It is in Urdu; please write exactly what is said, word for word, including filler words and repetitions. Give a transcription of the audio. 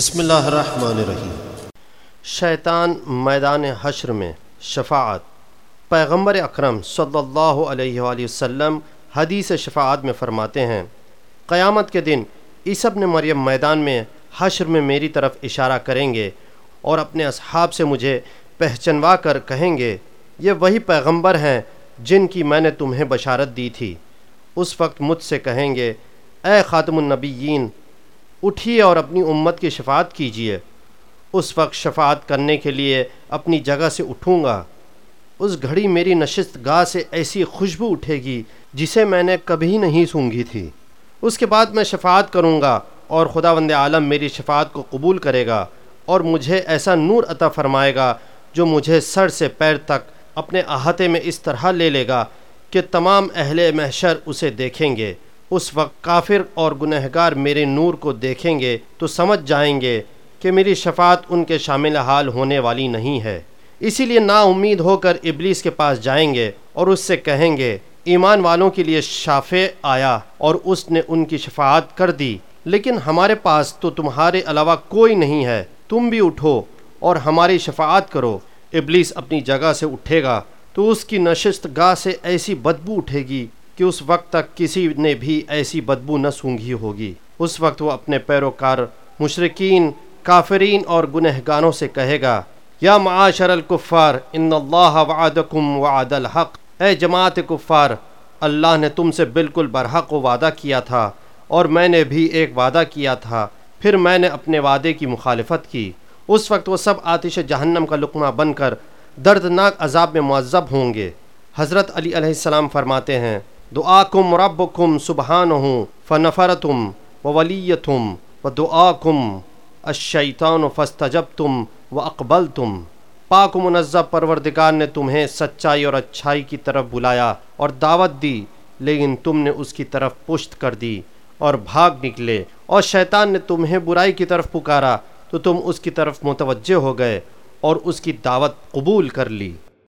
بسم اللہ الرحمن الرحیم۔ شیطان میدان حشر میں شفاعت۔ پیغمبر اکرم صلی اللہ علیہ وآلہ وسلم حدیث شفاعت میں فرماتے ہیں، قیامت کے دن عیسی ابن مریم میدان میں حشر میں میری طرف اشارہ کریں گے اور اپنے اصحاب سے مجھے پہچنوا کر کہیں گے، یہ وہی پیغمبر ہیں جن کی میں نے تمہیں بشارت دی تھی۔ اس وقت مجھ سے کہیں گے، اے خاتم النبیین، اٹھیے اور اپنی امت کی شفاعت کیجیے۔ اس وقت شفاعت کرنے کے لیے اپنی جگہ سے اٹھوں گا۔ اس گھڑی میری نشست گاہ سے ایسی خوشبو اٹھے گی جسے میں نے کبھی نہیں سونگھی تھی۔ اس کے بعد میں شفاعت کروں گا اور خداوند عالم میری شفاعت کو قبول کرے گا اور مجھے ایسا نور عطا فرمائے گا جو مجھے سر سے پیر تک اپنے احاطے میں اس طرح لے لے گا کہ تمام اہل محشر اسے دیکھیں گے۔ اس وقت کافر اور گنہگار میرے نور کو دیکھیں گے تو سمجھ جائیں گے کہ میری شفاعت ان کے شامل حال ہونے والی نہیں ہے، اسی لیے نا امید ہو کر ابلیس کے پاس جائیں گے اور اس سے کہیں گے، ایمان والوں کے لیے شافع آیا اور اس نے ان کی شفاعت کر دی، لیکن ہمارے پاس تو تمہارے علاوہ کوئی نہیں ہے، تم بھی اٹھو اور ہماری شفاعت کرو۔ ابلیس اپنی جگہ سے اٹھے گا تو اس کی نشست گاہ سے ایسی بدبو اٹھے گی کہ اس وقت تک کسی نے بھی ایسی بدبو نہ سونگھی ہوگی۔ اس وقت وہ اپنے پیروکار مشرکین، کافرین اور گنہگاروں سے کہے گا، یا معاشر الکفار ان اللہ وعدکم وعد الحق، اے جماعت کفار، اللہ نے تم سے بالکل برحق وعدہ کیا تھا اور میں نے بھی ایک وعدہ کیا تھا، پھر میں نے اپنے وعدے کی مخالفت کی۔ اس وقت وہ سب آتش جہنم کا لقمہ بن کر دردناک عذاب میں معذب ہوں گے۔ حضرت علی علیہ السلام فرماتے ہیں، دعاکم ربکم سبحانہ فنفرتم وولیتم ودعاکم الشیطان فاستجبتم واقبلتم۔ پاک و منزہ پروردگار نے تمہیں سچائی اور اچھائی کی طرف بلایا اور دعوت دی، لیکن تم نے اس کی طرف پشت کر دی اور بھاگ نکلے، اور شیطان نے تمہیں برائی کی طرف پکارا تو تم اس کی طرف متوجہ ہو گئے اور اس کی دعوت قبول کر لی۔